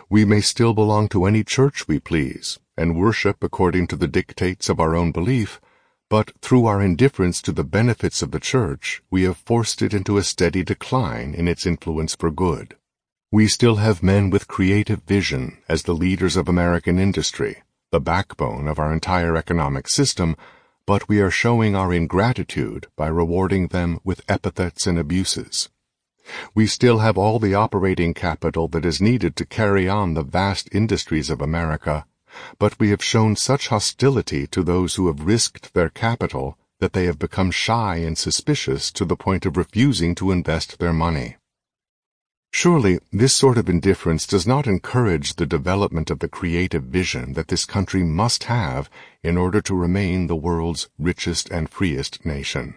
We may still belong to any church we please, and worship according to the dictates of our own belief, but through our indifference to the benefits of the church, we have forced it into a steady decline in its influence for good. We still have men with creative vision as the leaders of American industry, the backbone of our entire economic system, but we are showing our ingratitude by rewarding them with epithets and abuses. We still have all the operating capital that is needed to carry on the vast industries of America, but we have shown such hostility to those who have risked their capital that they have become shy and suspicious to the point of refusing to invest their money. Surely, this sort of indifference does not encourage the development of the creative vision that this country must have in order to remain the world's richest and freest nation.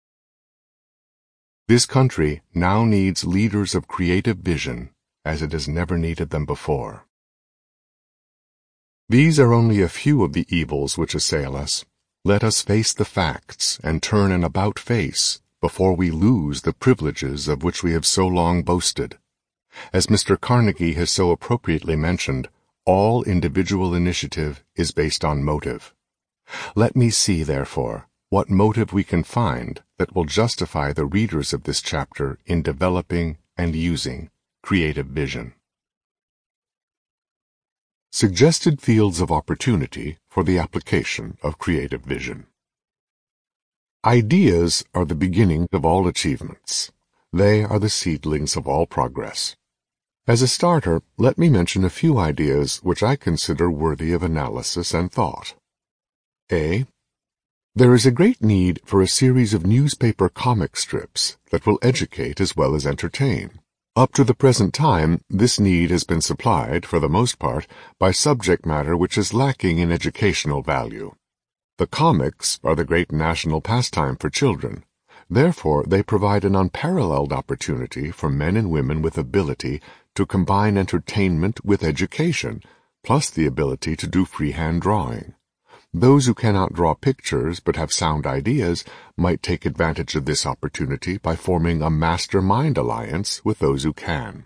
This country now needs leaders of creative vision as it has never needed them before. These are only a few of the evils which assail us. Let us face the facts and turn an about face before we lose the privileges of which we have so long boasted. As Mr. Carnegie has so appropriately mentioned, all individual initiative is based on motive. Let me see, therefore, what motive we can find that will justify the readers of this chapter in developing and using creative vision. Suggested fields of opportunity for the application of creative vision. Ideas are the beginning of all achievements. They are the seedlings of all progress. As a starter, let me mention a few ideas which I consider worthy of analysis and thought. A. There is a great need for a series of newspaper comic strips that will educate as well as entertain. Up to the present time, this need has been supplied, for the most part, by subject matter which is lacking in educational value. The comics are the great national pastime for children. Therefore, they provide an unparalleled opportunity for men and women with ability to combine entertainment with education, plus the ability to do freehand drawing. Those who cannot draw pictures but have sound ideas might take advantage of this opportunity by forming a mastermind alliance with those who can.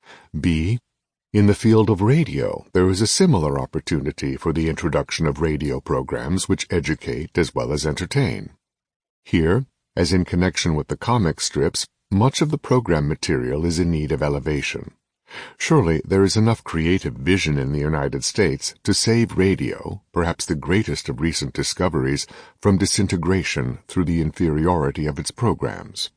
B. In the field of radio, there is a similar opportunity for the introduction of radio programs which educate as well as entertain. Here, as in connection with the comic strips, much of the program material is in need of elevation. Surely there is enough creative vision in the United States to save radio, perhaps the greatest of recent discoveries, from disintegration through the inferiority of its programs.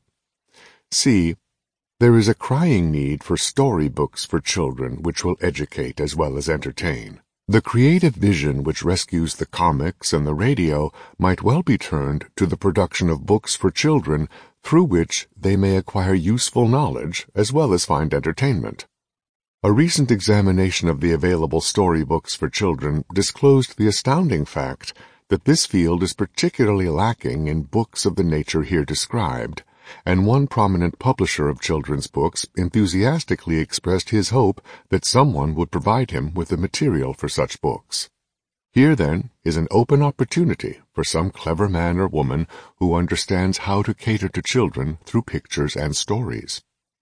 C. There is a crying need for storybooks for children which will educate as well as entertain. The creative vision which rescues the comics and the radio might well be turned to the production of books for children through which they may acquire useful knowledge as well as find entertainment. A recent examination of the available storybooks for children disclosed the astounding fact that this field is particularly lacking in books of the nature here described, and one prominent publisher of children's books enthusiastically expressed his hope that someone would provide him with the material for such books. Here, then, is an open opportunity for some clever man or woman who understands how to cater to children through pictures and stories.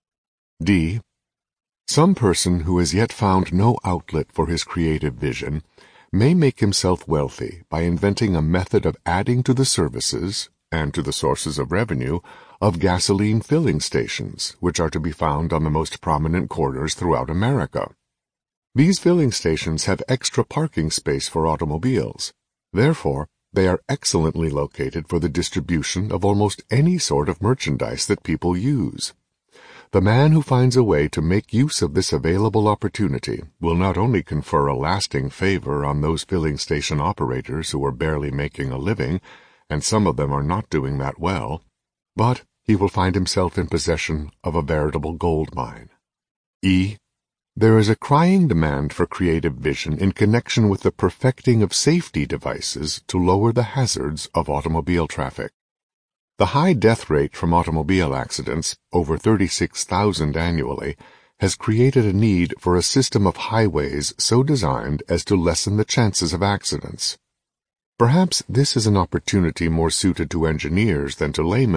D. Some person who has yet found no outlet for his creative vision may make himself wealthy by inventing a method of adding to the services, and to the sources of revenue, of gasoline filling stations, which are to be found on the most prominent corners throughout America. These filling stations have extra parking space for automobiles. Therefore, they are excellently located for the distribution of almost any sort of merchandise that people use. The man who finds a way to make use of this available opportunity will not only confer a lasting favor on those filling station operators who are barely making a living, and some of them are not doing that well, but he will find himself in possession of a veritable gold mine. E. There is a crying demand for creative vision in connection with the perfecting of safety devices to lower the hazards of automobile traffic. The high death rate from automobile accidents, over 36,000 annually, has created a need for a system of highways so designed as to lessen the chances of accidents. Perhaps this is an opportunity more suited to engineers than to laymen,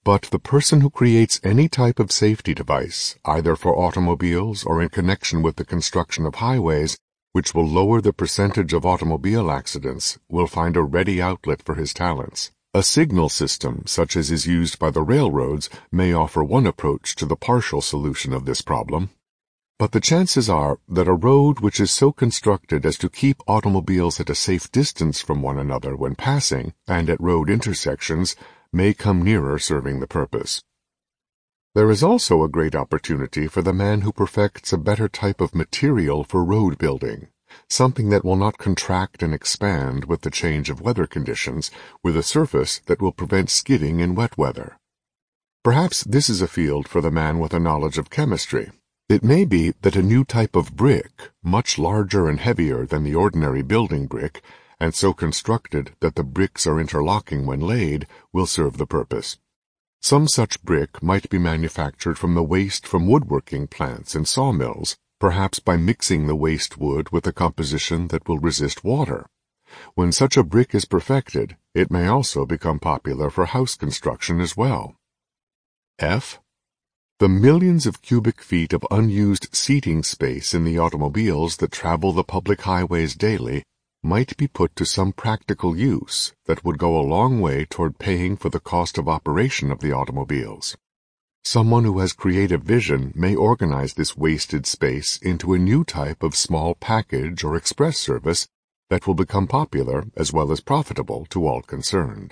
But the person who creates any type of safety device, either for automobiles or in connection with the construction of highways, which will lower the percentage of automobile accidents, will find a ready outlet for his talents. A signal system, such as is used by the railroads, may offer one approach to the partial solution of this problem. But the chances are that a road which is so constructed as to keep automobiles at a safe distance from one another when passing, and at road intersections, may come nearer serving the purpose. There is also a great opportunity for the man who perfects a better type of material for road building, something that will not contract and expand with the change of weather conditions, with a surface that will prevent skidding in wet weather. Perhaps this is a field for the man with a knowledge of chemistry. It may be that a new type of brick, much larger and heavier than the ordinary building brick, and so constructed that the bricks are interlocking when laid, will serve the purpose. Some such brick might be manufactured from the waste from woodworking plants and sawmills, perhaps by mixing the waste wood with a composition that will resist water. When such a brick is perfected, it may also become popular for house construction as well. F. The millions of cubic feet of unused seating space in the automobiles that travel the public highways daily might be put to some practical use that would go a long way toward paying for the cost of operation of the automobiles. Someone who has creative vision may organize this wasted space into a new type of small package or express service that will become popular as well as profitable to all concerned.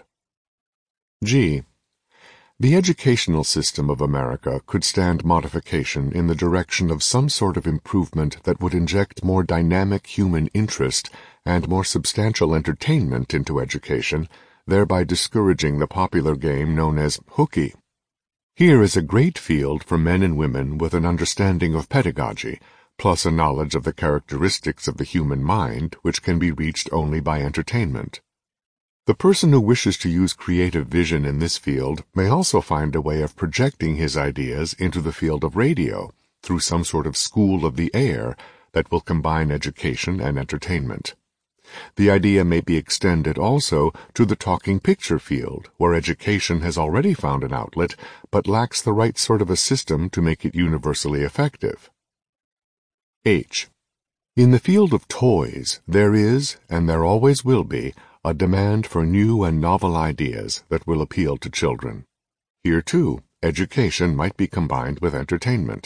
G. The educational system of America could stand modification in the direction of some sort of improvement that would inject more dynamic human interest and more substantial entertainment into education, thereby discouraging the popular game known as hooky. Here is a great field for men and women with an understanding of pedagogy, plus a knowledge of the characteristics of the human mind, which can be reached only by entertainment. The person who wishes to use creative vision in this field may also find a way of projecting his ideas into the field of radio through some sort of school of the air that will combine education and entertainment. The idea may be extended also to the talking picture field, where education has already found an outlet but lacks the right sort of a system to make it universally effective. H. In the field of toys, there is, and there always will be, a demand for new and novel ideas that will appeal to children. Here, too, education might be combined with entertainment.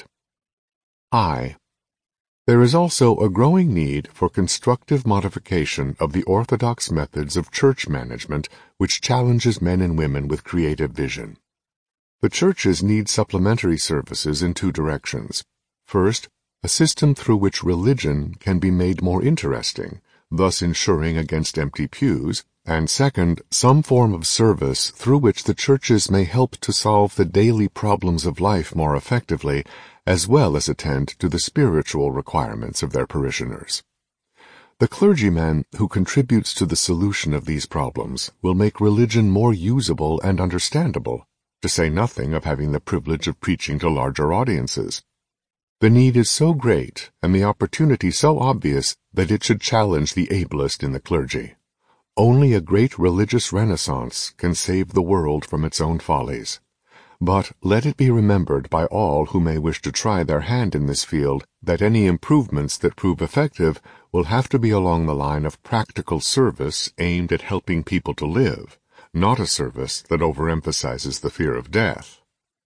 I. There is also a growing need for constructive modification of the orthodox methods of church management which challenges men and women with creative vision. The churches need supplementary services in two directions. First, a system through which religion can be made more interesting, thus ensuring against empty pews, and second, some form of service through which the churches may help to solve the daily problems of life more effectively, as well as attend to the spiritual requirements of their parishioners. The clergyman who contributes to the solution of these problems will make religion more usable and understandable, to say nothing of having the privilege of preaching to larger audiences. The need is so great and the opportunity so obvious that it should challenge the ablest in the clergy. Only a great religious renaissance can save the world from its own follies. But let it be remembered by all who may wish to try their hand in this field that any improvements that prove effective will have to be along the line of practical service aimed at helping people to live, not a service that overemphasizes the fear of death.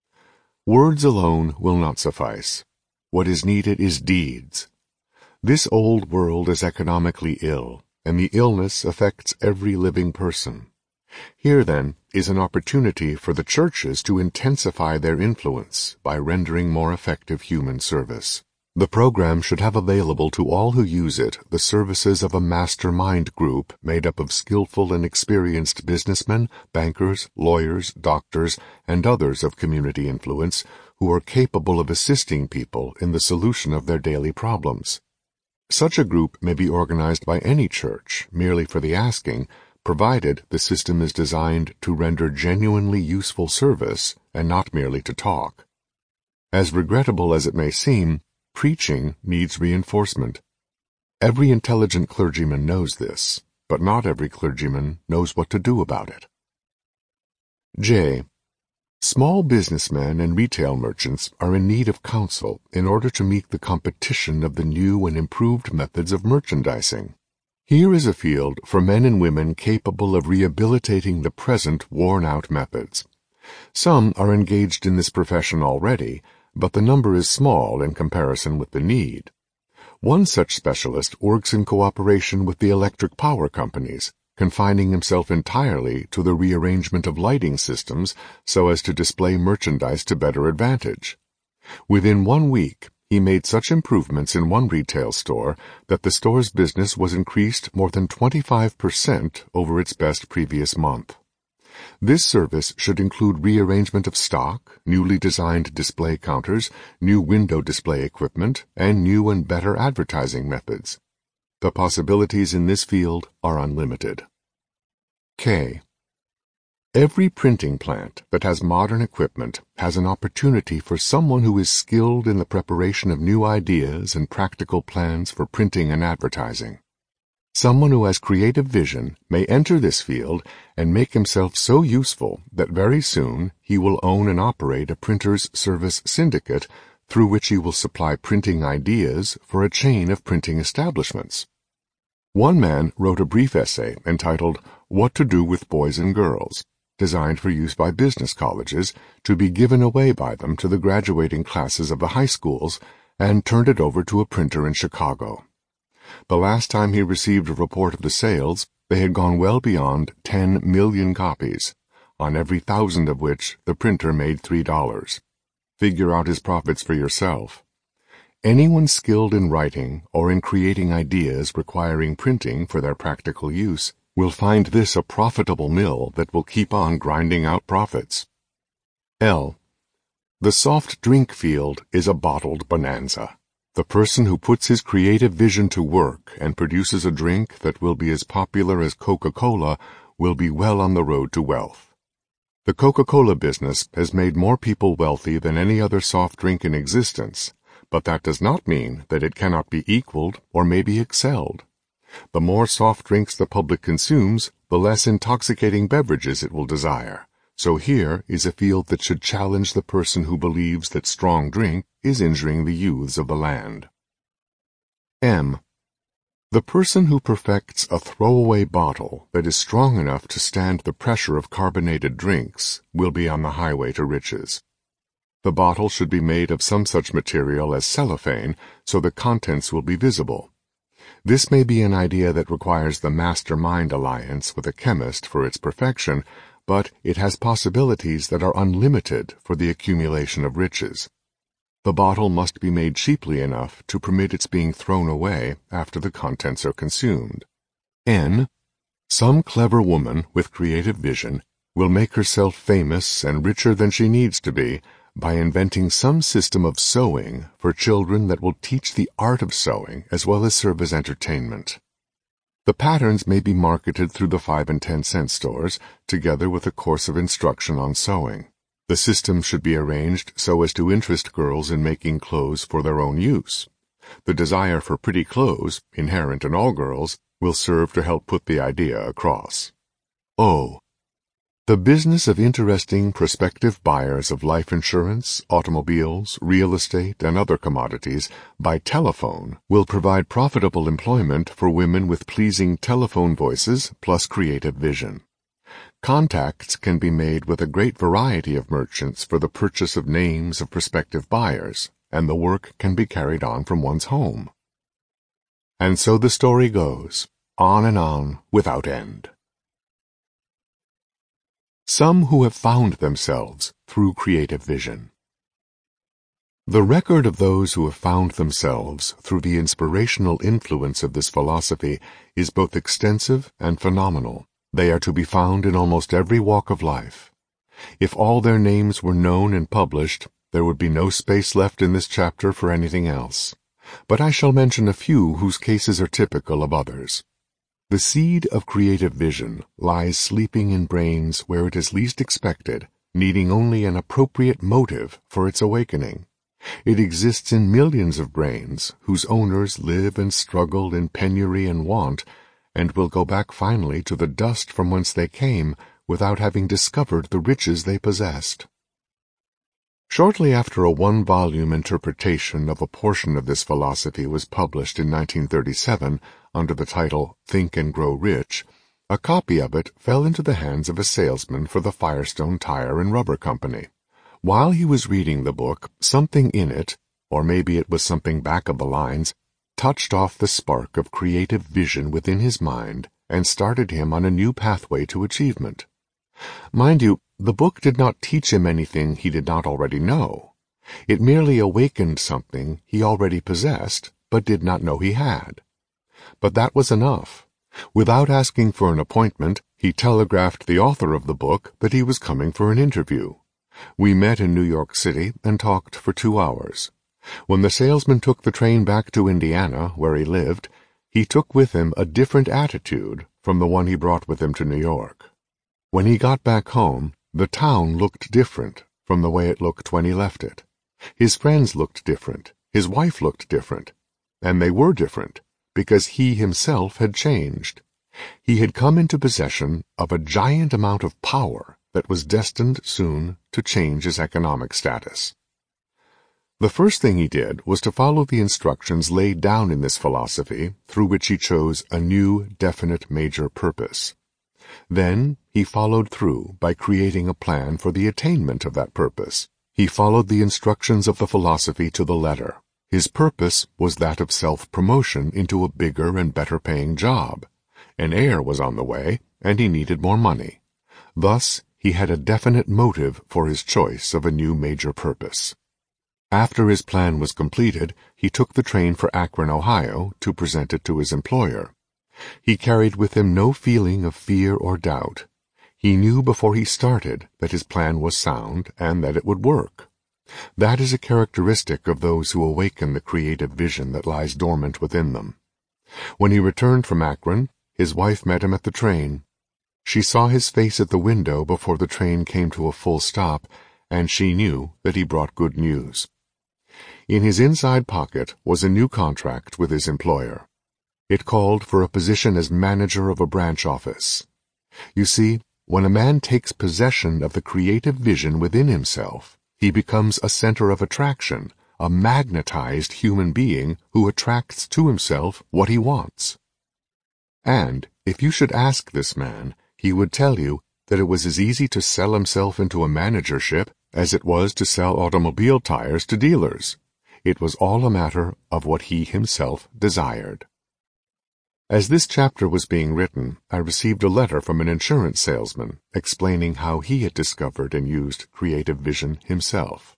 Words alone will not suffice. What is needed is deeds. This old world is economically ill, and the illness affects every living person. Here, then, is an opportunity for the churches to intensify their influence by rendering more effective human service. The program should have available to all who use it the services of a mastermind group made up of skillful and experienced businessmen, bankers, lawyers, doctors, and others of community influence who are capable of assisting people in the solution of their daily problems. Such a group may be organized by any church merely for the asking, provided the system is designed to render genuinely useful service and not merely to talk. As regrettable as it may seem, preaching needs reinforcement. Every intelligent clergyman knows this, but not every clergyman knows what to do about it. J. Small businessmen and retail merchants are in need of counsel in order to meet the competition of the new and improved methods of merchandising. Here is a field for men and women capable of rehabilitating the present worn-out methods. Some are engaged in this profession already, but the number is small in comparison with the need. One such specialist works in cooperation with the electric power companies, confining himself entirely to the rearrangement of lighting systems so as to display merchandise to better advantage. Within 1 week, he made such improvements in one retail store that the store's business was increased more than 25% over its best previous month. This service should include rearrangement of stock, newly designed display counters, new window display equipment, and new and better advertising methods. The possibilities in this field are unlimited. K. Every printing plant that has modern equipment has an opportunity for someone who is skilled in the preparation of new ideas and practical plans for printing and advertising. Someone who has creative vision may enter this field and make himself so useful that very soon he will own and operate a printer's service syndicate through which he will supply printing ideas for a chain of printing establishments. One man wrote a brief essay entitled What to Do with Boys and Girls, designed for use by business colleges, to be given away by them to the graduating classes of the high schools, and turned it over to a printer in Chicago. The last time he received a report of the sales, they had gone well beyond 10 million copies, on every 1,000 of which the printer made $3. Figure out his profits for yourself. Anyone skilled in writing or in creating ideas requiring printing for their practical use will find this a profitable mill that will keep on grinding out profits. L. The soft drink field is a bottled bonanza. The person who puts his creative vision to work and produces a drink that will be as popular as Coca-Cola will be well on the road to wealth. The Coca-Cola business has made more people wealthy than any other soft drink in existence, but that does not mean that it cannot be equaled or maybe excelled. The more soft drinks the public consumes, the less intoxicating beverages it will desire. So here is a field that should challenge the person who believes that strong drink is injuring the youths of the land. M. The person who perfects a throwaway bottle that is strong enough to stand the pressure of carbonated drinks will be on the highway to riches. The bottle should be made of some such material as cellophane so the contents will be visible. This may be an idea that requires the mastermind alliance with a chemist for its perfection, but it has possibilities that are unlimited for the accumulation of riches. The bottle must be made cheaply enough to permit its being thrown away after the contents are consumed. N. Some clever woman with creative vision will make herself famous and richer than she needs to be by inventing some system of sewing for children that will teach the art of sewing as well as serve as entertainment. The patterns may be marketed through the 5 and 10 cent stores, together with a course of instruction on sewing. The system should be arranged so as to interest girls in making clothes for their own use. The desire for pretty clothes, inherent in all girls, will serve to help put the idea across. O. The business of interesting prospective buyers of life insurance, automobiles, real estate, and other commodities by telephone will provide profitable employment for women with pleasing telephone voices plus creative vision. Contacts can be made with a great variety of merchants for the purchase of names of prospective buyers, and the work can be carried on from one's home. And so the story goes, on and on without end. Some who have found themselves through creative vision. The record of those who have found themselves through the inspirational influence of this philosophy is both extensive and phenomenal. They are to be found in almost every walk of life. If all their names were known and published, there would be no space left in this chapter for anything else. But I shall mention a few whose cases are typical of others. The seed of creative vision lies sleeping in brains where it is least expected, needing only an appropriate motive for its awakening. It exists in millions of brains whose owners live and struggle in penury and want, and will go back finally to the dust from whence they came without having discovered the riches they possessed. Shortly after a one-volume interpretation of a portion of this philosophy was published in 1937 under the title Think and Grow Rich, a copy of it fell into the hands of a salesman for the Firestone Tire and Rubber Company. While he was reading the book, something in it, or maybe it was something back of the lines, touched off the spark of creative vision within his mind and started him on a new pathway to achievement. Mind you, the book did not teach him anything he did not already know. It merely awakened something he already possessed, but did not know he had. But that was enough. Without asking for an appointment, he telegraphed the author of the book that he was coming for an interview. We met in New York City and talked for 2 hours. When the salesman took the train back to Indiana, where he lived, he took with him a different attitude from the one he brought with him to New York. When he got back home, the town looked different from the way it looked when he left it. His friends looked different, his wife looked different, and they were different because he himself had changed. He had come into possession of a giant amount of power that was destined soon to change his economic status. The first thing he did was to follow the instructions laid down in this philosophy, through which he chose a new, definite major purpose. Then he followed through by creating a plan for the attainment of that purpose. He followed the instructions of the philosophy to the letter. His purpose was that of self-promotion into a bigger and better-paying job. An heir was on the way, and he needed more money. Thus, he had a definite motive for his choice of a new major purpose. After his plan was completed, he took the train for Akron, Ohio, to present it to his employer. He carried with him no feeling of fear or doubt. He knew before he started that his plan was sound and that it would work. That is a characteristic of those who awaken the creative vision that lies dormant within them. When he returned from Akron, his wife met him at the train. She saw his face at the window before the train came to a full stop, and she knew that he brought good news. In his inside pocket was a new contract with his employer. It called for a position as manager of a branch office. You see, when a man takes possession of the creative vision within himself, he becomes a center of attraction, a magnetized human being who attracts to himself what he wants. And if you should ask this man, he would tell you that it was as easy to sell himself into a managership as it was to sell automobile tires to dealers. It was all a matter of what he himself desired. As this chapter was being written, I received a letter from an insurance salesman explaining how he had discovered and used creative vision himself.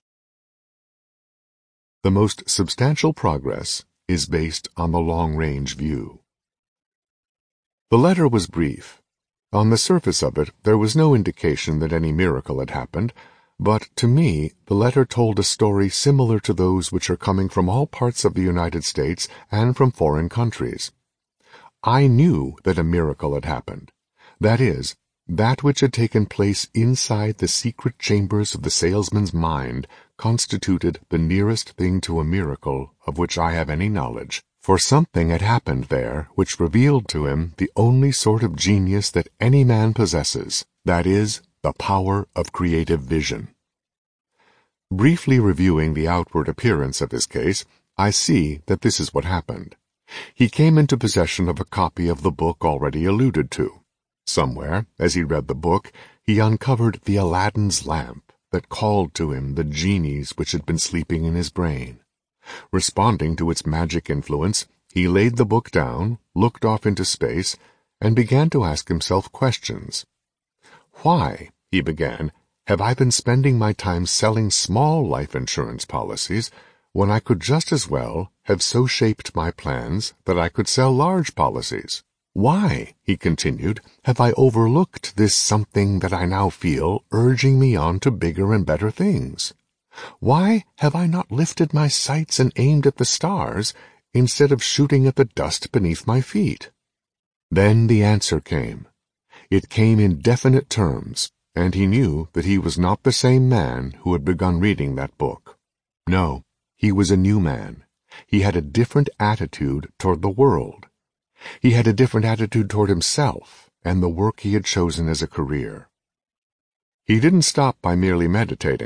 The most substantial progress is based on the long-range view. The letter was brief. On the surface of it, there was no indication that any miracle had happened, but to me, the letter told a story similar to those which are coming from all parts of the United States and from foreign countries. I knew that a miracle had happened. That is, that which had taken place inside the secret chambers of the salesman's mind constituted the nearest thing to a miracle of which I have any knowledge, for something had happened there which revealed to him the only sort of genius that any man possesses, that is, the power of creative vision. Briefly reviewing the outward appearance of his case, I see that this is what happened. He came into possession of a copy of the book already alluded to. Somewhere, as he read the book, he uncovered the Aladdin's lamp that called to him the genies which had been sleeping in his brain. Responding to its magic influence, he laid the book down, looked off into space, and began to ask himself questions. "Why," he began, "have I been spending my time selling small life insurance policies when I could just as well have so shaped my plans that I could sell large policies? Why," he continued, "have I overlooked this something that I now feel urging me on to bigger and better things? Why have I not lifted my sights and aimed at the stars instead of shooting at the dust beneath my feet?" Then the answer came. It came in definite terms, and he knew that he was not the same man who had begun reading that book. No. He was a new man. He had a different attitude toward the world. He had a different attitude toward himself and the work he had chosen as a career. He didn't stop by merely meditating.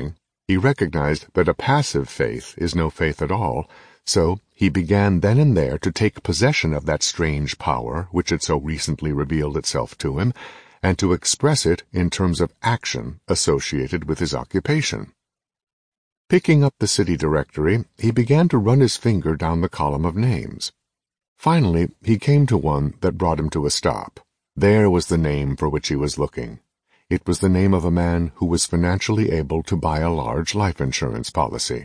He recognized that a passive faith is no faith at all, so he began then and there to take possession of that strange power which had so recently revealed itself to him, and to express it in terms of action associated with his occupation. Picking up the city directory, he began to run his finger down the column of names. Finally, he came to one that brought him to a stop. There was the name for which he was looking. It was the name of a man who was financially able to buy a large life insurance policy.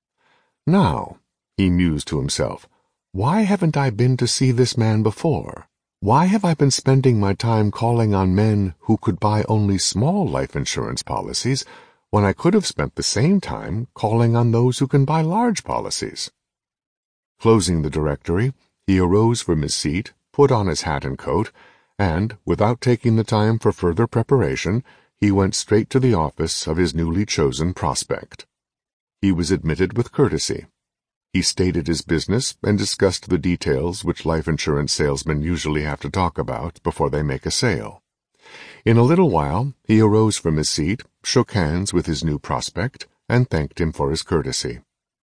Now, he mused to himself, why haven't I been to see this man before? Why have I been spending my time calling on men who could buy only small life insurance policies when I could have spent the same time calling on those who can buy large policies? Closing the directory, he arose from his seat, put on his hat and coat, and, without taking the time for further preparation, he went straight to the office of his newly chosen prospect. He was admitted with courtesy. He stated his business and discussed the details which life insurance salesmen usually have to talk about before they make a sale. In a little while, he arose from his seat, shook hands with his new prospect, and thanked him for his courtesy.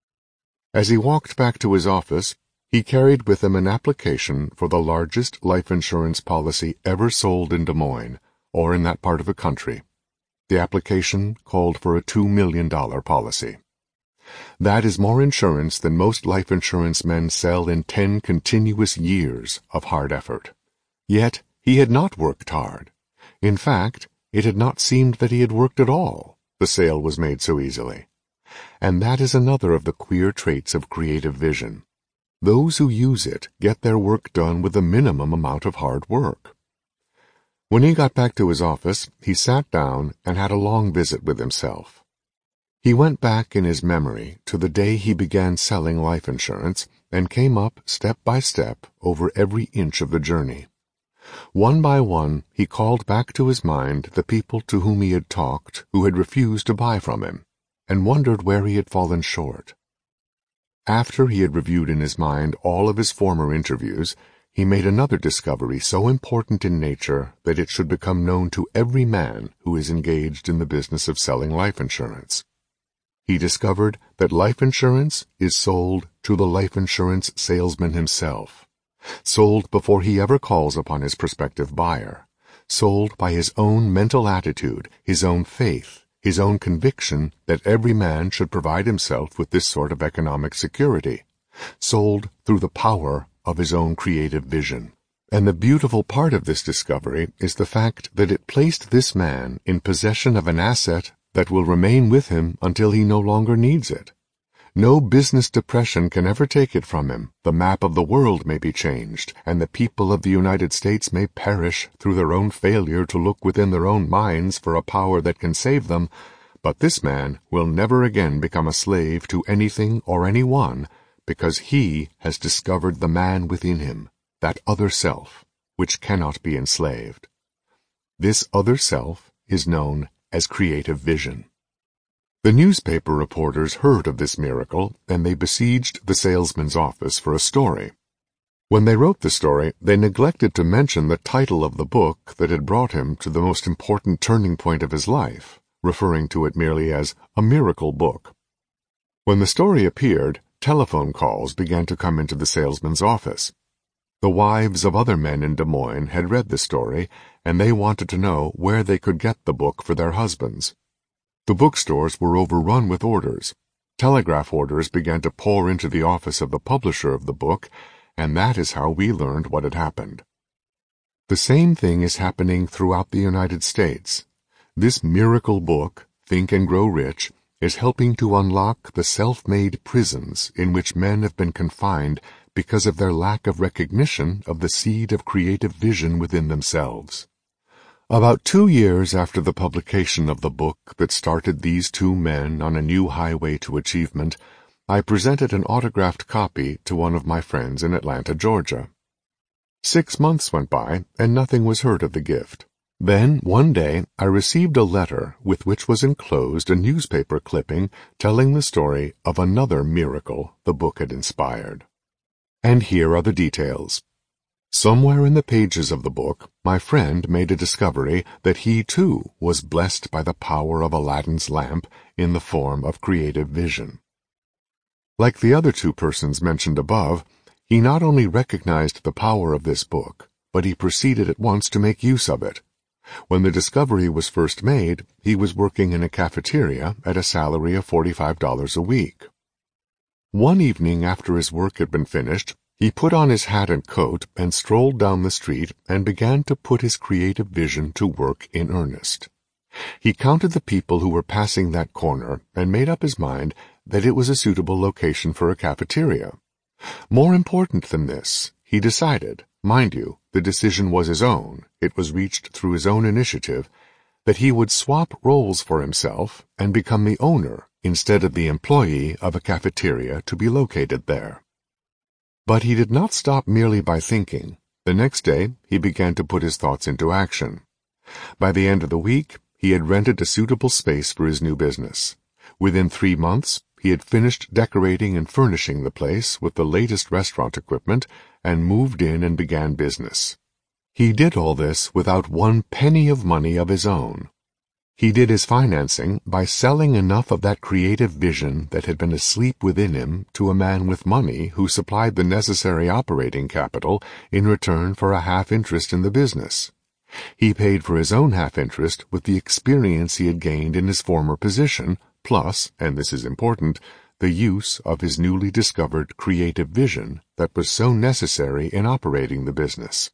As he walked back to his office, he carried with him an application for the largest life insurance policy ever sold in Des Moines, or in that part of the country. The application called for a $2 million policy. That is more insurance than most life insurance men sell in 10 continuous years of hard effort. Yet he had not worked hard. In fact, it had not seemed that he had worked at all. The sale was made so easily. And that is another of the queer traits of creative vision. Those who use it get their work done with a minimum amount of hard work. When he got back to his office, he sat down and had a long visit with himself. He went back in his memory to the day he began selling life insurance and came up step by step over every inch of the journey. One by one, he called back to his mind the people to whom he had talked who had refused to buy from him, and wondered where he had fallen short. After he had reviewed in his mind all of his former interviews, he made another discovery so important in nature that it should become known to every man who is engaged in the business of selling life insurance. He discovered that life insurance is sold to the life insurance salesman himself, sold before he ever calls upon his prospective buyer, sold by his own mental attitude, his own faith, his own conviction that every man should provide himself with this sort of economic security, sold through the power of his own creative vision. And the beautiful part of this discovery is the fact that it placed this man in possession of an asset that will remain with him until he no longer needs it. No business depression can ever take it from him. The map of the world may be changed, and the people of the United States may perish through their own failure to look within their own minds for a power that can save them, but this man will never again become a slave to anything or anyone, because he has discovered the man within him, that other self, which cannot be enslaved. This other self is known as creative vision. The newspaper reporters heard of this miracle, and they besieged the salesman's office for a story. When they wrote the story, they neglected to mention the title of the book that had brought him to the most important turning point of his life, referring to it merely as a miracle book. When the story appeared, telephone calls began to come into the salesman's office. The wives of other men in Des Moines had read the story, and they wanted to know where they could get the book for their husbands. The bookstores were overrun with orders. Telegraph orders began to pour into the office of the publisher of the book, and that is how we learned what had happened. The same thing is happening throughout the United States. This miracle book, Think and Grow Rich, is helping to unlock the self-made prisons in which men have been confined because of their lack of recognition of the seed of creative vision within themselves. About 2 years after the publication of the book that started these two men on a new highway to achievement, I presented an autographed copy to one of my friends in Atlanta, Georgia. 6 months went by, and nothing was heard of the gift. Then, one day, I received a letter with which was enclosed a newspaper clipping telling the story of another miracle the book had inspired. And here are the details. Somewhere in the pages of the book, my friend made a discovery that he too was blessed by the power of Aladdin's lamp in the form of creative vision. Like the other two persons mentioned above, he not only recognized the power of this book, but he proceeded at once to make use of it. When the discovery was first made, he was working in a cafeteria at a salary of $45 a week. One evening after his work had been finished, he put on his hat and coat and strolled down the street and began to put his creative vision to work in earnest. He counted the people who were passing that corner and made up his mind that it was a suitable location for a cafeteria. More important than this, he decided, mind you, the decision was his own, it was reached through his own initiative, that he would swap roles for himself and become the owner instead of the employee of a cafeteria to be located there. But he did not stop merely by thinking. The next day, he began to put his thoughts into action. By the end of the week, he had rented a suitable space for his new business. Within 3 months, he had finished decorating and furnishing the place with the latest restaurant equipment and moved in and began business. He did all this without one penny of money of his own. He did his financing by selling enough of that creative vision that had been asleep within him to a man with money who supplied the necessary operating capital in return for a half-interest in the business. He paid for his own half-interest with the experience he had gained in his former position, plus, and this is important, the use of his newly discovered creative vision that was so necessary in operating the business.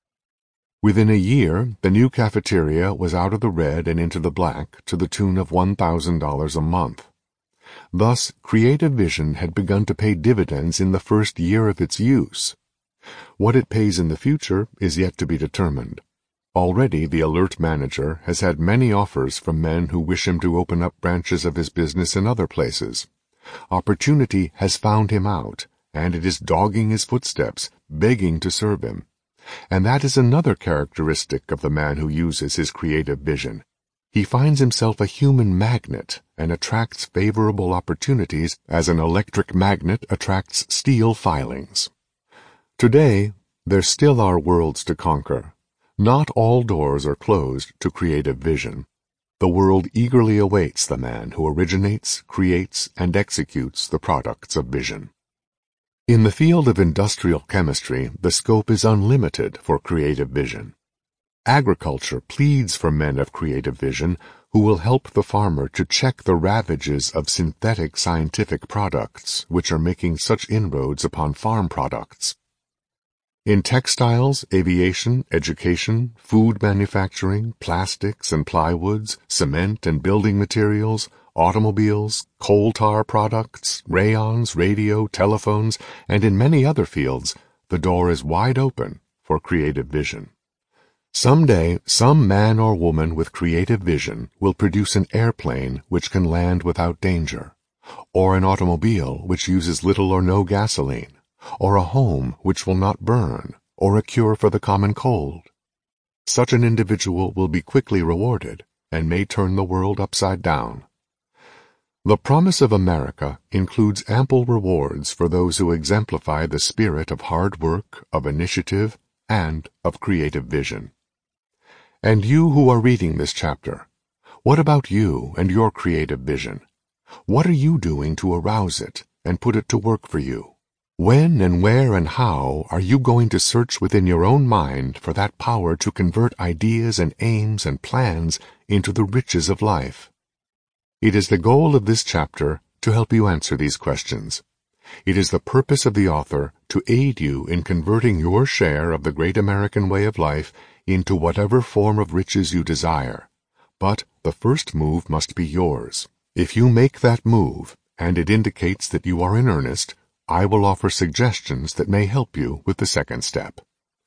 Within a year, the new cafeteria was out of the red and into the black to the tune of $1,000 a month. Thus, creative vision had begun to pay dividends in the first year of its use. What it pays in the future is yet to be determined. Already the alert manager has had many offers from men who wish him to open up branches of his business in other places. Opportunity has found him out, and it is dogging his footsteps, begging to serve him. And that is another characteristic of the man who uses his creative vision. He finds himself a human magnet and attracts favorable opportunities as an electric magnet attracts steel filings. Today, there still are worlds to conquer. Not all doors are closed to creative vision. The world eagerly awaits the man who originates, creates, and executes the products of vision. In the field of industrial chemistry, the scope is unlimited for creative vision. Agriculture pleads for men of creative vision who will help the farmer to check the ravages of synthetic scientific products which are making such inroads upon farm products. In textiles, aviation, education, food manufacturing, plastics and plywoods, cement and building materials, automobiles, coal tar products, rayons, radio, telephones, and in many other fields, the door is wide open for creative vision. Someday, some man or woman with creative vision will produce an airplane which can land without danger, or an automobile which uses little or no gasoline, or a home which will not burn, or a cure for the common cold. Such an individual will be quickly rewarded and may turn the world upside down. The promise of America includes ample rewards for those who exemplify the spirit of hard work, of initiative, and of creative vision. And you who are reading this chapter, what about you and your creative vision? What are you doing to arouse it and put it to work for you? When and where and how are you going to search within your own mind for that power to convert ideas and aims and plans into the riches of life? It is the goal of this chapter to help you answer these questions. It is the purpose of the author to aid you in converting your share of the great American way of life into whatever form of riches you desire. But the first move must be yours. If you make that move, and it indicates that you are in earnest, I will offer suggestions that may help you with the second step.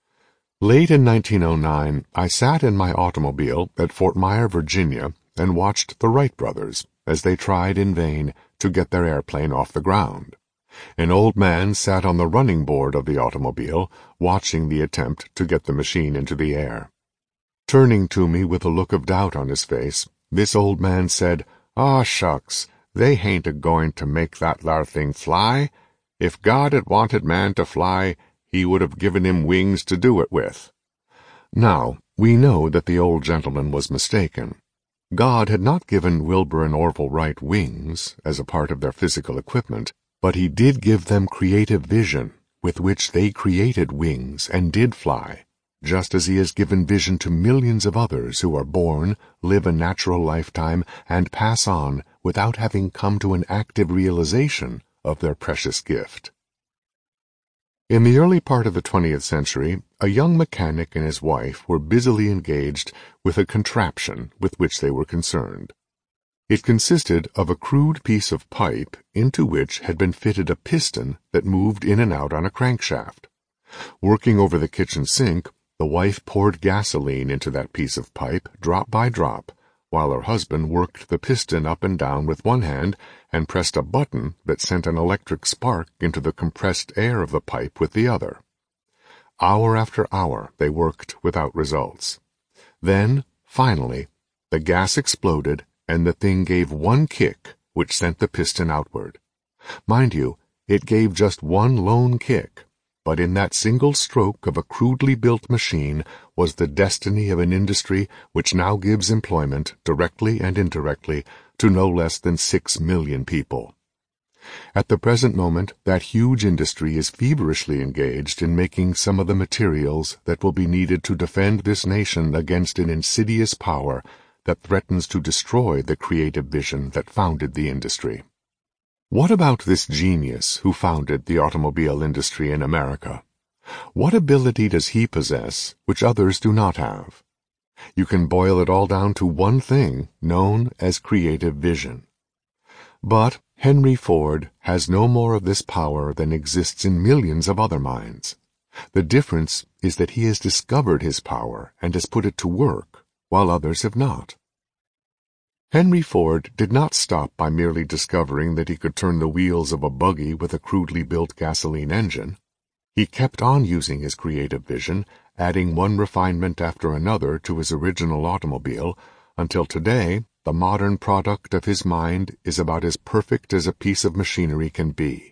Late in 1909, I sat in my automobile at Fort Myer, Virginia, and watched the Wright brothers as they tried in vain to get their airplane off the ground. An old man sat on the running board of the automobile, watching the attempt to get the machine into the air. Turning to me with a look of doubt on his face, this old man said, "Ah, shucks, they hain't a-going to make that thar thing fly. If God had wanted man to fly, He would have given him wings to do it with. Now, we know that the old gentleman was mistaken. God had not given Wilbur and Orville Wright wings as a part of their physical equipment, but he did give them creative vision with which they created wings and did fly, just as he has given vision to millions of others who are born, live a natural lifetime, and pass on without having come to an active realization of their precious gift. In the early part of the 20th century, a young mechanic and his wife were busily engaged with a contraption with which they were concerned. It consisted of a crude piece of pipe into which had been fitted a piston that moved in and out on a crankshaft. Working over the kitchen sink, the wife poured gasoline into that piece of pipe drop by drop, while her husband worked the piston up and down with one hand and pressed a button that sent an electric spark into the compressed air of the pipe with the other. Hour after hour they worked without results. Then, finally, the gas exploded and the thing gave one kick which sent the piston outward. Mind you, it gave just one lone kick, but in that single stroke of a crudely built machine was the destiny of an industry which now gives employment, directly and indirectly, to no less than 6 million people. At the present moment, that huge industry is feverishly engaged in making some of the materials that will be needed to defend this nation against an insidious power that threatens to destroy the creative vision that founded the industry. What about this genius who founded the automobile industry in America? What ability does he possess which others do not have? You can boil it all down to one thing known as creative vision. But Henry Ford has no more of this power than exists in millions of other minds. The difference is that he has discovered his power and has put it to work, while others have not. Henry Ford did not stop by merely discovering that he could turn the wheels of a buggy with a crudely built gasoline engine. He kept on using his creative vision, adding one refinement after another to his original automobile, until today the modern product of his mind is about as perfect as a piece of machinery can be.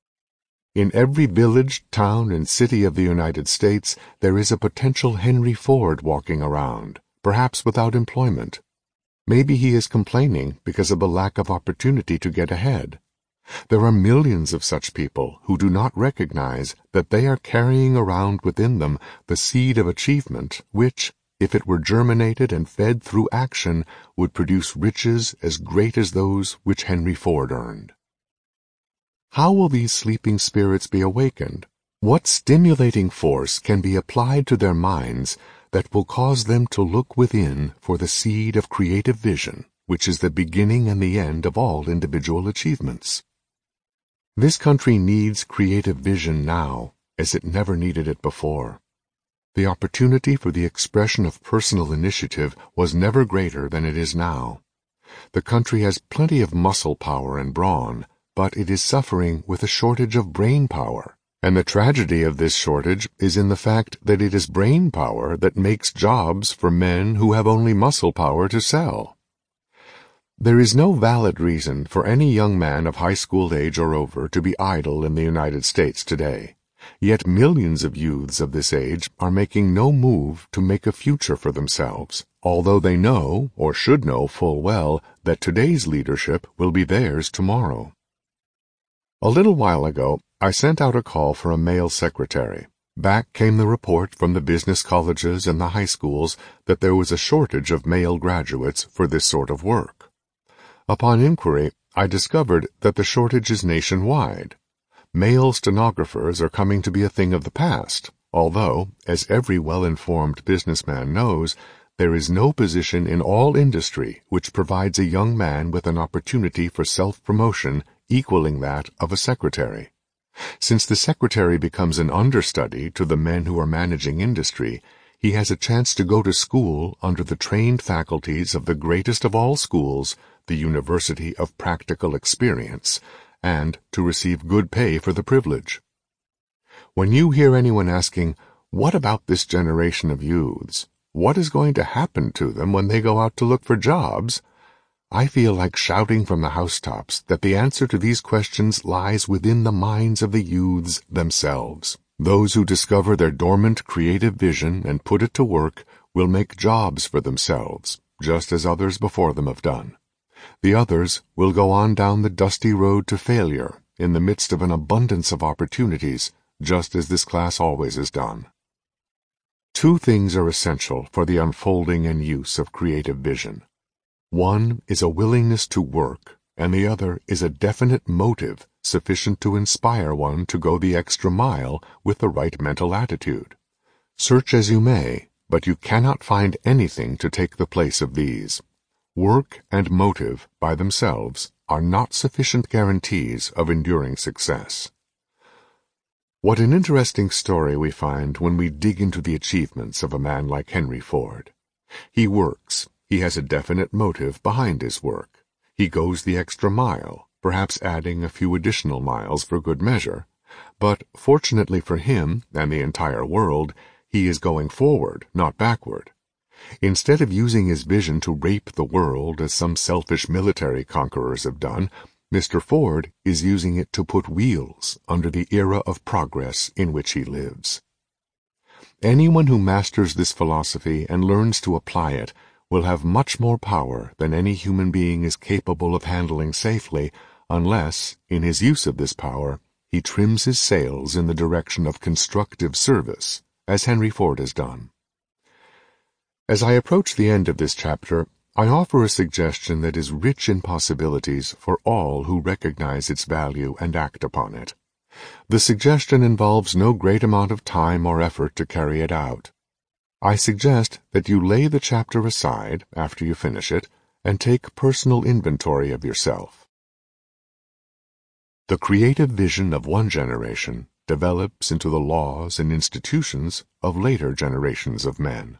In every village, town, and city of the United States there is a potential Henry Ford walking around, perhaps without employment. Maybe he is complaining because of the lack of opportunity to get ahead. There are millions of such people who do not recognize that they are carrying around within them the seed of achievement which, if it were germinated and fed through action, would produce riches as great as those which Henry Ford earned. How will these sleeping spirits be awakened? What stimulating force can be applied to their minds that will cause them to look within for the seed of creative vision, which is the beginning and the end of all individual achievements? This country needs creative vision now, as it never needed it before. The opportunity for the expression of personal initiative was never greater than it is now. The country has plenty of muscle power and brawn, but it is suffering with a shortage of brain power. And the tragedy of this shortage is in the fact that it is brain power that makes jobs for men who have only muscle power to sell. There is no valid reason for any young man of high school age or over to be idle in the United States today. Yet millions of youths of this age are making no move to make a future for themselves, although they know, or should know full well, that today's leadership will be theirs tomorrow. A little while ago, I sent out a call for a male secretary. Back came the report from the business colleges and the high schools that there was a shortage of male graduates for this sort of work. Upon inquiry, I discovered that the shortage is nationwide. Male stenographers are coming to be a thing of the past, although, as every well-informed businessman knows, there is no position in all industry which provides a young man with an opportunity for self-promotion equaling that of a secretary. Since the secretary becomes an understudy to the men who are managing industry, he has a chance to go to school under the trained faculties of the greatest of all schools, the University of Practical Experience, and to receive good pay for the privilege. When you hear anyone asking, "What about this generation of youths? What is going to happen to them when they go out to look for jobs?" I feel like shouting from the housetops that the answer to these questions lies within the minds of the youths themselves. Those who discover their dormant creative vision and put it to work will make jobs for themselves, just as others before them have done. The others will go on down the dusty road to failure in the midst of an abundance of opportunities, just as this class always has done. Two things are essential for the unfolding and use of creative vision. One is a willingness to work, and the other is a definite motive sufficient to inspire one to go the extra mile with the right mental attitude. Search as you may, but you cannot find anything to take the place of these. Work and motive by themselves are not sufficient guarantees of enduring success. What an interesting story we find when we dig into the achievements of a man like Henry Ford. He works. He has a definite motive behind his work. He goes the extra mile, perhaps adding a few additional miles for good measure. But fortunately for him and the entire world, he is going forward, not backward. Instead of using his vision to rape the world as some selfish military conquerors have done, Mr. Ford is using it to put wheels under the era of progress in which he lives. Anyone who masters this philosophy and learns to apply it will have much more power than any human being is capable of handling safely, unless, in his use of this power, he trims his sails in the direction of constructive service, as Henry Ford has done. As I approach the end of this chapter, I offer a suggestion that is rich in possibilities for all who recognize its value and act upon it. The suggestion involves no great amount of time or effort to carry it out. I suggest that you lay the chapter aside after you finish it and take personal inventory of yourself. The creative vision of one generation develops into the laws and institutions of later generations of men.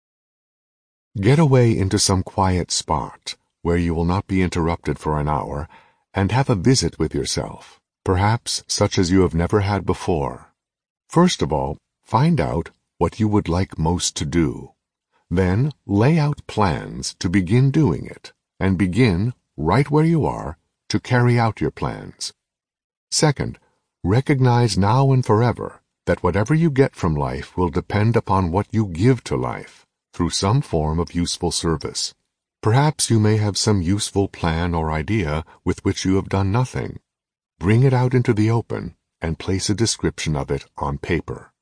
Get away into some quiet spot where you will not be interrupted for an hour and have a visit with yourself, perhaps such as you have never had before. First of all, find out what you would like most to do. Then lay out plans to begin doing it, and begin, right where you are, to carry out your plans. Second, recognize now and forever that whatever you get from life will depend upon what you give to life, through some form of useful service. Perhaps you may have some useful plan or idea with which you have done nothing. Bring it out into the open and place a description of it on paper.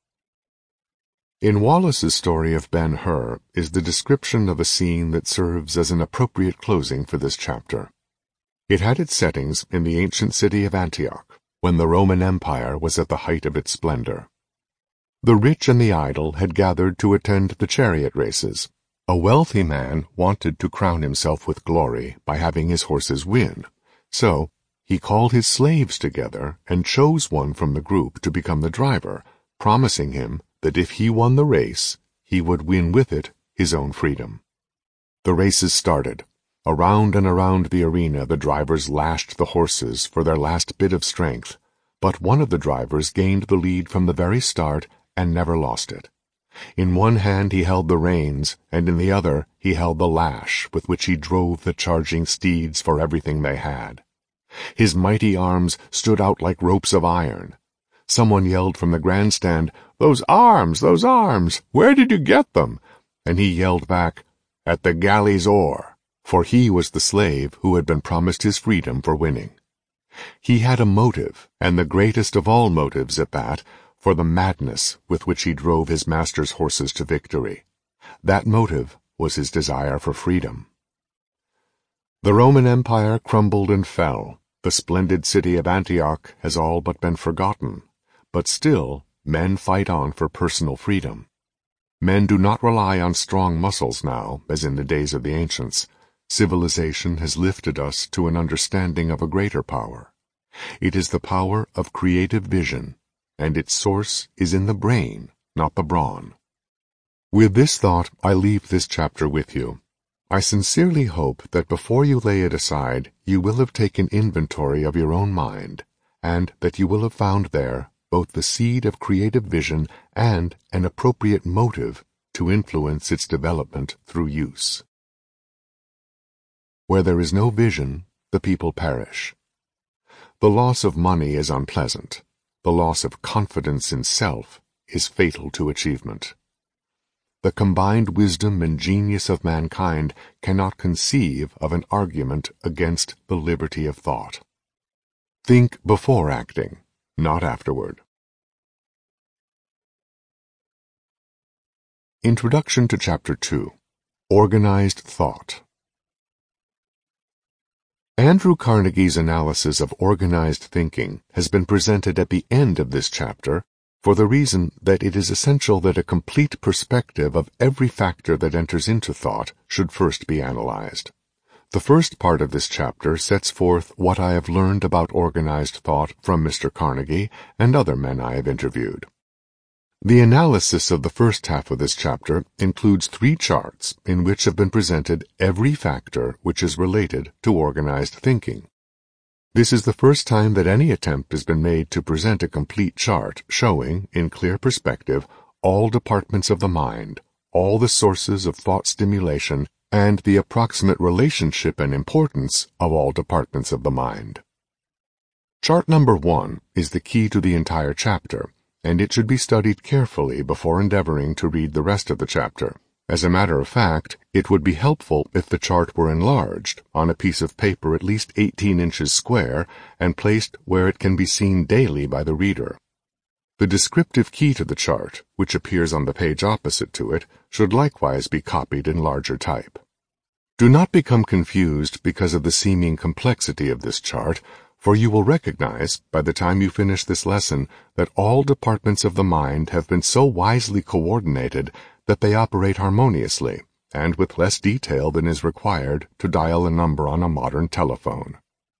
In Wallace's story of Ben-Hur is the description of a scene that serves as an appropriate closing for this chapter. It had its settings in the ancient city of Antioch, when the Roman Empire was at the height of its splendor. The rich and the idle had gathered to attend the chariot races. A wealthy man wanted to crown himself with glory by having his horses win, so he called his slaves together and chose one from the group to become the driver, promising him that if he won the race, he would win with it his own freedom. The races started. Around and around the arena the drivers lashed the horses for their last bit of strength, but one of the drivers gained the lead from the very start and never lost it. In one hand he held the reins, and in the other he held the lash with which he drove the charging steeds for everything they had. His mighty arms stood out like ropes of iron. Someone yelled from the grandstand, "Those arms! Those arms! Where did you get them?" And he yelled back, "At the galley's oar," for he was the slave who had been promised his freedom for winning. He had a motive, and the greatest of all motives at that, for the madness with which he drove his master's horses to victory. That motive was his desire for freedom. The Roman Empire crumbled and fell. The splendid city of Antioch has all but been forgotten. But still, men fight on for personal freedom. Men do not rely on strong muscles now, as in the days of the ancients. Civilization has lifted us to an understanding of a greater power. It is the power of creative vision, and its source is in the brain, not the brawn. With this thought, I leave this chapter with you. I sincerely hope that before you lay it aside, you will have taken inventory of your own mind, and that you will have found there both the seed of creative vision and an appropriate motive to influence its development through use. Where there is no vision, the people perish. The loss of money is unpleasant. the loss of confidence in self, is fatal to achievement. The combined wisdom and genius of mankind cannot conceive of an argument against the liberty of thought. Think before acting, not afterward. Introduction to Chapter 2. Organized Thought. Andrew Carnegie's analysis of organized thinking has been presented at the end of this chapter for the reason that it is essential that a complete perspective of every factor that enters into thought should first be analyzed. The first part of this chapter sets forth what I have learned about organized thought from Mr. Carnegie and other men I have interviewed. The analysis of the first half of this chapter includes 3 charts in which have been presented every factor which is related to organized thinking. This is the first time that any attempt has been made to present a complete chart showing, in clear perspective, all departments of the mind, all the sources of thought stimulation, and the approximate relationship and importance of all departments of the mind. Chart number 1 is the key to the entire chapter, and it should be studied carefully before endeavoring to read the rest of the chapter. As a matter of fact, it would be helpful if the chart were enlarged on a piece of paper at least 18 inches square and placed where it can be seen daily by the reader. The descriptive key to the chart, which appears on the page opposite to it, should likewise be copied in larger type. Do not become confused because of the seeming complexity of this chart, for you will recognize, by the time you finish this lesson, that all departments of the mind have been so wisely coordinated that they operate harmoniously, and with less detail than is required to dial a number on a modern telephone.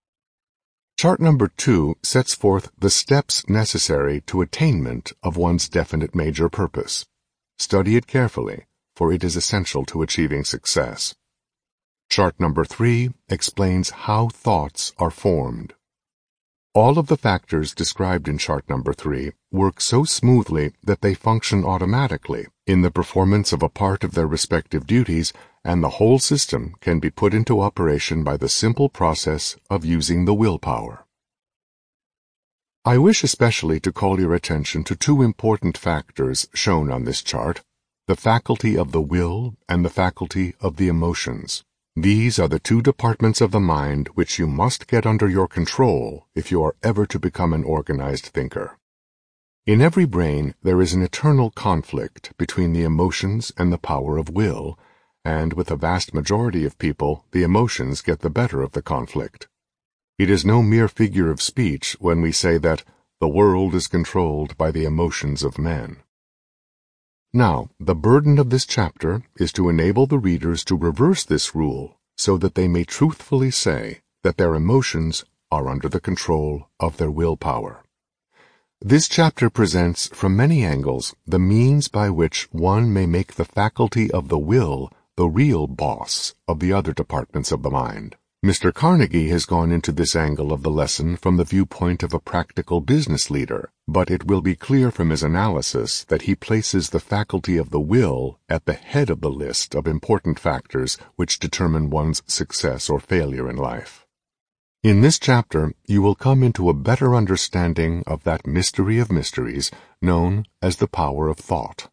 Chart number 2 sets forth the steps necessary to attainment of one's definite major purpose. Study it carefully, for it is essential to achieving success. Chart number 3 explains how thoughts are formed. All of the factors described in chart number 3 work so smoothly that they function automatically in the performance of a part of their respective duties, and the whole system can be put into operation by the simple process of using the willpower. I wish especially to call your attention to 2 important factors shown on this chart, the faculty of the will and the faculty of the emotions. These are the 2 departments of the mind which you must get under your control if you are ever to become an organized thinker. In every brain there is an eternal conflict between the emotions and the power of will, and with a vast majority of people, the emotions get the better of the conflict. It is no mere figure of speech when we say that the world is controlled by the emotions of men. Now, the burden of this chapter is to enable the readers to reverse this rule so that they may truthfully say that their emotions are under the control of their willpower. This chapter presents from many angles the means by which one may make the faculty of the will the real boss of the other departments of the mind. Mr. Carnegie has gone into this angle of the lesson from the viewpoint of a practical business leader, but it will be clear from his analysis that he places the faculty of the will at the head of the list of important factors which determine one's success or failure in life. In this chapter, you will come into a better understanding of that mystery of mysteries known as the power of thought.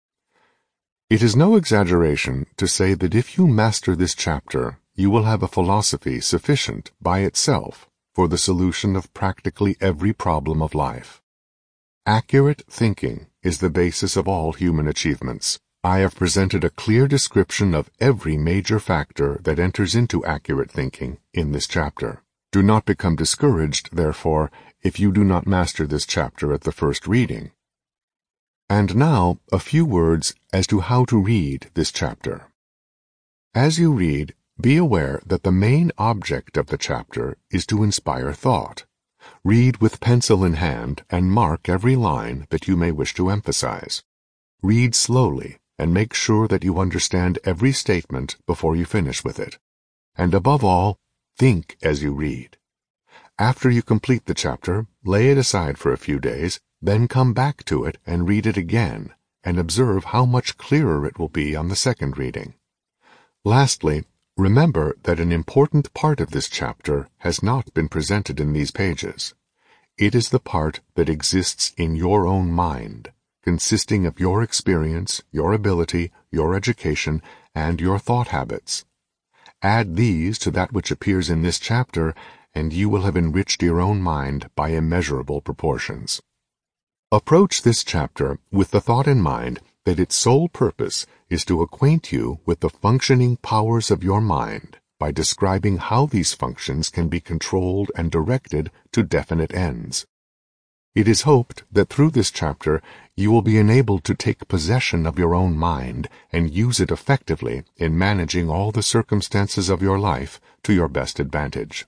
It is no exaggeration to say that if you master this chapter, you will have a philosophy sufficient by itself for the solution of practically every problem of life. Accurate thinking is the basis of all human achievements. I have presented a clear description of every major factor that enters into accurate thinking in this chapter. Do not become discouraged, therefore, if you do not master this chapter at the first reading. And now, a few words as to how to read this chapter. As you read, be aware that the main object of the chapter is to inspire thought. Read with pencil in hand and mark every line that you may wish to emphasize. Read slowly and make sure that you understand every statement before you finish with it. And above all, think as you read. After you complete the chapter, lay it aside for a few days, then come back to it and read it again, and observe how much clearer it will be on the second reading. Lastly, remember that an important part of this chapter has not been presented in these pages. It is the part that exists in your own mind, consisting of your experience, your ability, your education, and your thought habits. Add these to that which appears in this chapter, and you will have enriched your own mind by immeasurable proportions. Approach this chapter with the thought in mind that its sole purpose is to acquaint you with the functioning powers of your mind by describing how these functions can be controlled and directed to definite ends. It is hoped that through this chapter you will be enabled to take possession of your own mind and use it effectively in managing all the circumstances of your life to your best advantage.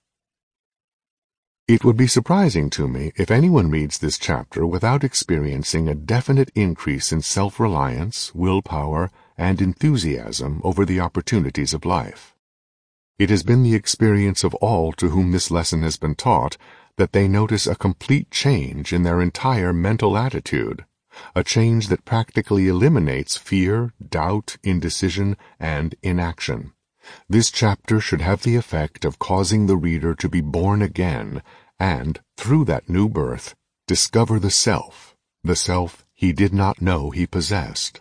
It would be surprising to me if anyone reads this chapter without experiencing a definite increase in self-reliance, willpower, and enthusiasm over the opportunities of life. It has been the experience of all to whom this lesson has been taught that they notice a complete change in their entire mental attitude, a change that practically eliminates fear, doubt, indecision, and inaction. This chapter should have the effect of causing the reader to be born again and, through that new birth, discover the self he did not know he possessed.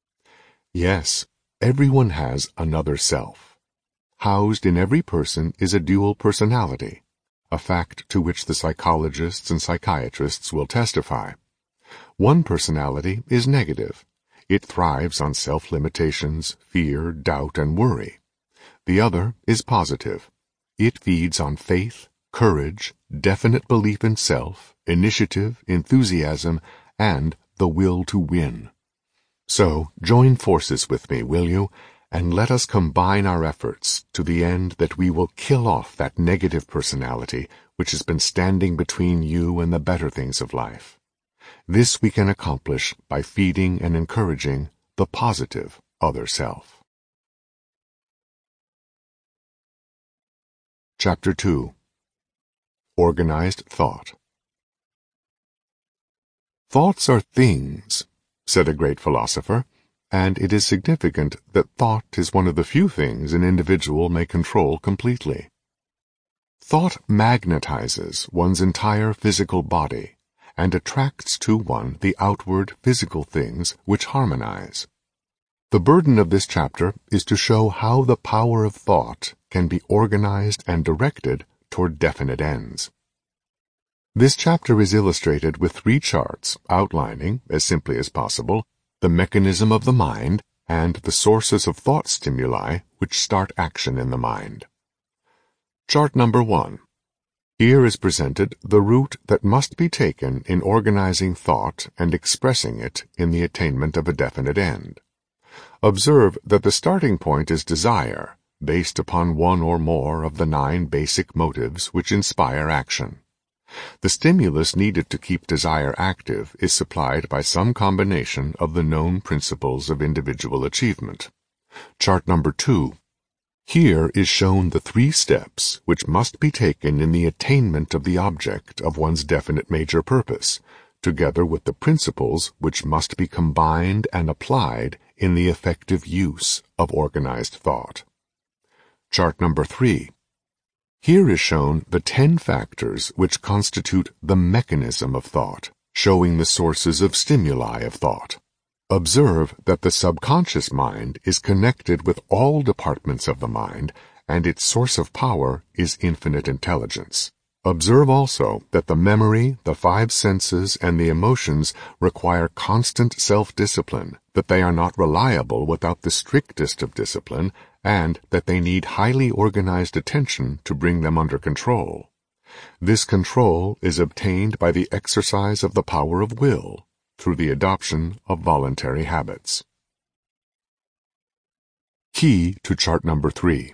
Yes, everyone has another self. Housed in every person is a dual personality, a fact to which the psychologists and psychiatrists will testify. One personality is negative. It thrives on self-limitations, fear, doubt, and worry. The other is positive. It feeds on faith, courage, definite belief in self, initiative, enthusiasm, and the will to win. So, join forces with me, will you, and let us combine our efforts to the end that we will kill off that negative personality which has been standing between you and the better things of life. This we can accomplish by feeding and encouraging the positive other self. Chapter 2. Organized Thought. Thoughts are things, said a great philosopher, and it is significant that thought is one of the few things an individual may control completely. Thought magnetizes one's entire physical body and attracts to one the outward physical things which harmonize. The burden of this chapter is to show how the power of thought can be organized and directed toward definite ends. This chapter is illustrated with 3 charts outlining, as simply as possible, the mechanism of the mind and the sources of thought stimuli which start action in the mind. Chart number 1. Here is presented the route that must be taken in organizing thought and expressing it in the attainment of a definite end. Observe that the starting point is desire, based upon one or more of the 9 basic motives which inspire action. The stimulus needed to keep desire active is supplied by some combination of the known principles of individual achievement. Chart number 2. Here is shown the 3 steps which must be taken in the attainment of the object of one's definite major purpose, together with the principles which must be combined and applied in the effective use of organized thought. Chart number 3. Here is shown the 10 factors which constitute the mechanism of thought, showing the sources of stimuli of thought. Observe that the subconscious mind is connected with all departments of the mind, and its source of power is infinite intelligence. Observe also that the memory, the 5 senses, and the emotions require constant self-discipline, that they are not reliable without the strictest of discipline, and that they need highly organized attention to bring them under control. This control is obtained by the exercise of the power of will, through the adoption of voluntary habits. Key to chart number 3.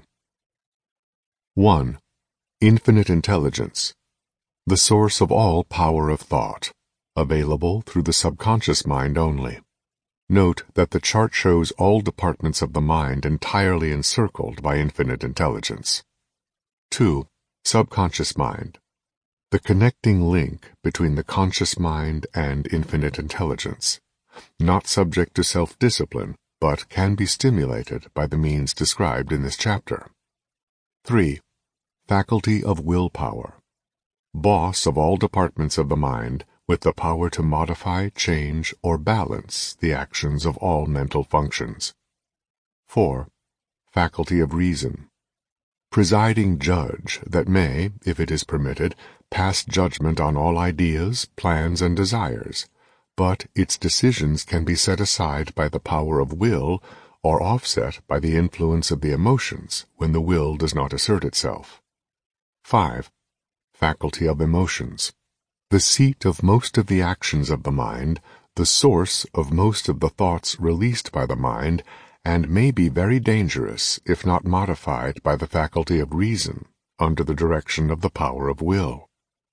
1. Infinite intelligence, the source of all power of thought, available through the subconscious mind only. Note that the chart shows all departments of the mind entirely encircled by infinite intelligence. 2. Subconscious mind, the connecting link between the conscious mind and infinite intelligence, not subject to self-discipline, but can be stimulated by the means described in this chapter. 3. Faculty of willpower, boss of all departments of the mind, with the power to modify, change, or balance the actions of all mental functions. 4. Faculty of reason. Presiding judge that may, if it is permitted, pass judgment on all ideas, plans, and desires, but its decisions can be set aside by the power of will or offset by the influence of the emotions when the will does not assert itself. 5. Faculty of emotions. The seat of most of the actions of the mind, the source of most of the thoughts released by the mind, and may be very dangerous if not modified by the faculty of reason under the direction of the power of will.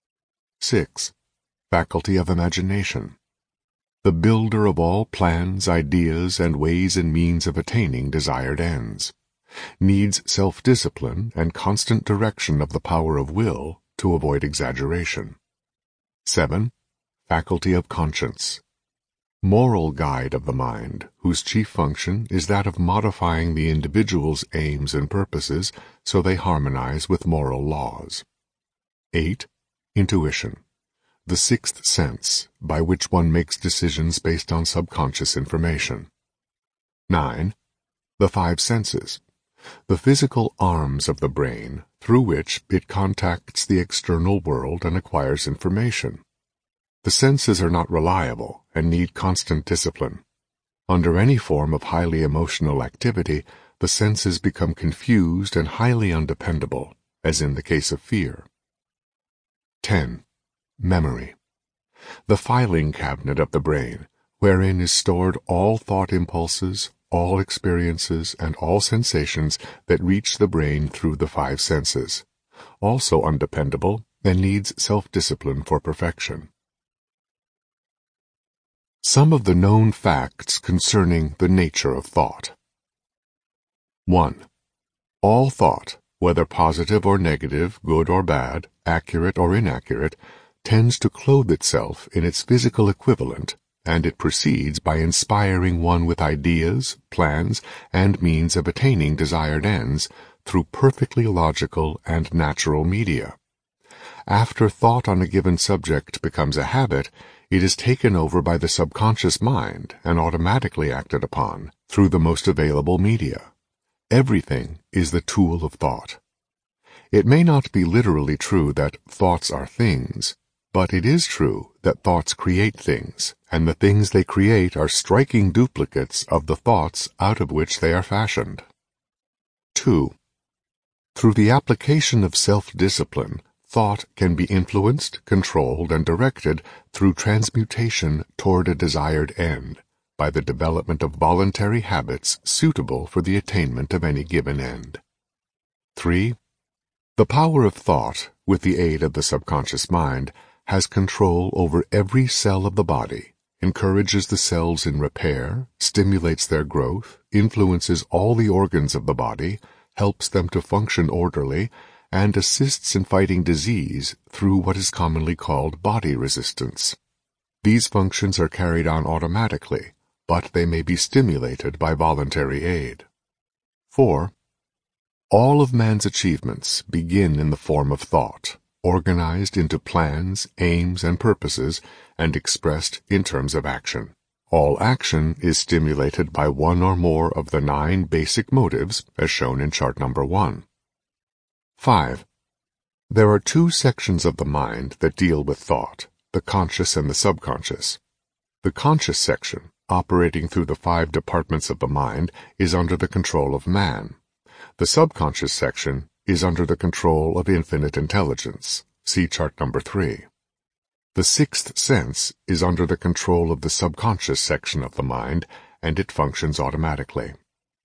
6. Faculty of imagination. The builder of all plans, ideas, and ways and means of attaining desired ends, needs self-discipline and constant direction of the power of will to avoid exaggeration. 7. Faculty of conscience. Moral guide of the mind, whose chief function is that of modifying the individual's aims and purposes so they harmonize with moral laws. 8. Intuition. The sixth sense, by which one makes decisions based on subconscious information. 9. The five senses. The physical arms of the brain through which it contacts the external world and acquires information. The senses are not reliable and need constant discipline. Under any form of highly emotional activity, the senses become confused and highly undependable, as in the case of fear. 10. Memory. The filing cabinet of the brain, wherein is stored all thought impulses, all experiences, and all sensations that reach the brain through the five senses, also undependable and needs self-discipline for perfection. Some of the known facts concerning the nature of thought. 1. All thought, whether positive or negative, good or bad, accurate or inaccurate, tends to clothe itself in its physical equivalent, and it proceeds by inspiring one with ideas, plans, and means of attaining desired ends through perfectly logical and natural media. After thought on a given subject becomes a habit, it is taken over by the subconscious mind and automatically acted upon through the most available media. Everything is the tool of thought. It may not be literally true that thoughts are things, but it is true that thoughts create things, and the things they create are striking duplicates of the thoughts out of which they are fashioned. 2. Through the application of self-discipline, thought can be influenced, controlled, and directed through transmutation toward a desired end by the development of voluntary habits suitable for the attainment of any given end. 3. The power of thought, with the aid of the subconscious mind, has control over every cell of the body, encourages the cells in repair, stimulates their growth, influences all the organs of the body, helps them to function orderly, and assists in fighting disease through what is commonly called body resistance. These functions are carried on automatically, but they may be stimulated by voluntary aid. 4. All of man's achievements begin in the form of thought, organized into plans, aims, and purposes, and expressed in terms of action. All action is stimulated by one or more of the 9 basic motives, as shown in chart number 1. 5. There are 2 sections of the mind that deal with thought, the conscious and the subconscious. The conscious section, operating through the 5 departments of the mind, is under the control of man. The subconscious section is under the control of infinite intelligence. See chart number 3. The sixth sense is under the control of the subconscious section of the mind, and it functions automatically.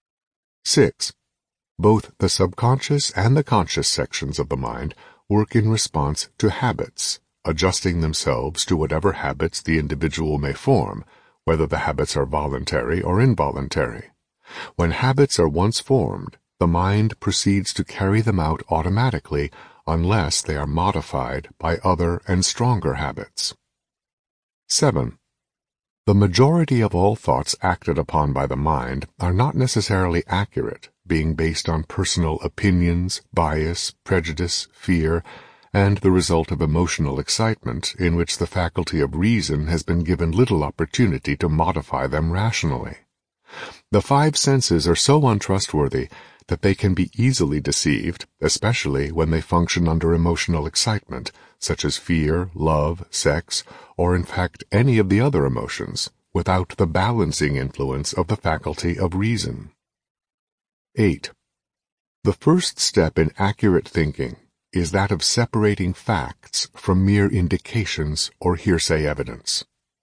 6. Both the subconscious and the conscious sections of the mind work in response to habits, adjusting themselves to whatever habits the individual may form, whether the habits are voluntary or involuntary. When habits are once formed, the mind proceeds to carry them out automatically unless they are modified by other and stronger habits. 7. The majority of all thoughts acted upon by the mind are not necessarily accurate, being based on personal opinions, bias, prejudice, fear, and the result of emotional excitement in which the faculty of reason has been given little opportunity to modify them rationally. The five senses are so untrustworthy that they can be easily deceived, especially when they function under emotional excitement, such as fear, love, sex, or in fact any of the other emotions, without the balancing influence of the faculty of reason. 8. The first step in accurate thinking is that of separating facts from mere indications or hearsay evidence.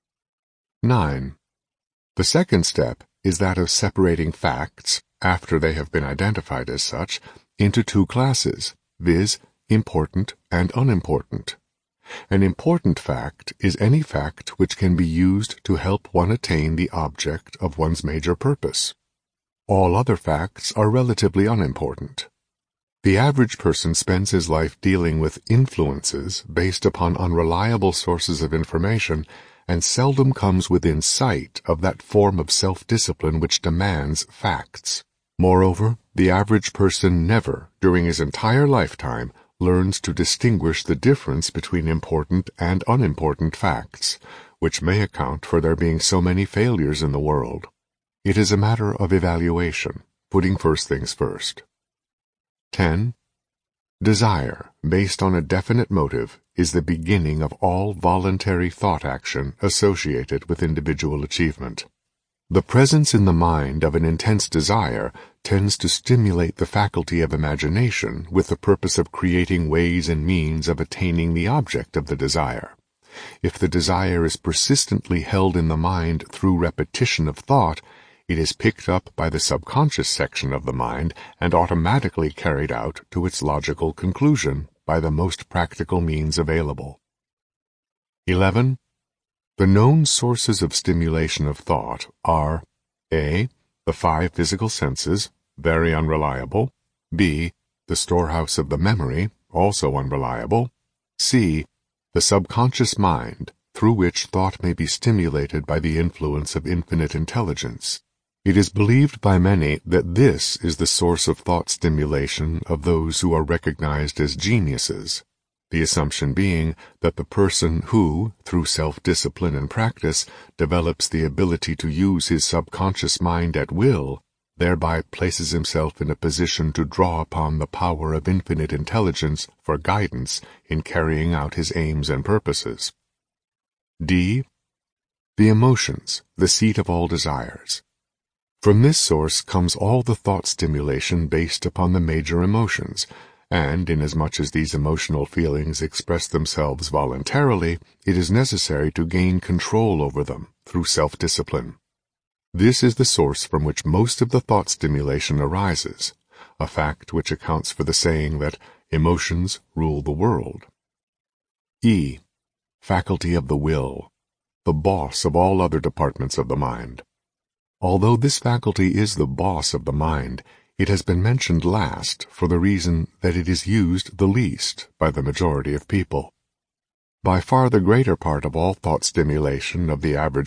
9. The second step is that of separating facts, after they have been identified as such, into two classes, viz., important and unimportant. An important fact is any fact which can be used to help one attain the object of one's major purpose. All other facts are relatively unimportant. The average person spends his life dealing with influences based upon unreliable sources of information and seldom comes within sight of that form of self-discipline which demands facts. Moreover, the average person never, during his entire lifetime, learns to distinguish the difference between important and unimportant facts, which may account for there being so many failures in the world. It is a matter of evaluation, putting first things first. 10. Desire, based on a definite motive, is the beginning of all voluntary thought action associated with individual achievement. The presence in the mind of an intense desire tends to stimulate the faculty of imagination with the purpose of creating ways and means of attaining the object of the desire. If the desire is persistently held in the mind through repetition of thought, it is picked up by the subconscious section of the mind and automatically carried out to its logical conclusion by the most practical means available. 11. The known sources of stimulation of thought are A. The five physical senses, very unreliable. B. The storehouse of the memory, also unreliable. C. The subconscious mind, through which thought may be stimulated by the influence of infinite intelligence. It is believed by many that this is the source of thought stimulation of those who are recognized as geniuses, the assumption being that the person who, through self-discipline and practice, develops the ability to use his subconscious mind at will, thereby places himself in a position to draw upon the power of infinite intelligence for guidance in carrying out his aims and purposes. D. The emotions, the seat of all desires. From this source comes all the thought stimulation based upon the major emotions, and inasmuch as these emotional feelings express themselves voluntarily, it is necessary to gain control over them through self-discipline. This is the source from which most of the thought stimulation arises, a fact which accounts for the saying that emotions rule the world. E. Faculty of the will, the boss of all other departments of the mind. Although this faculty is the boss of the mind, it has been mentioned last for the reason that it is used the least by the majority of people. By far the greater part of all thought stimulation of the average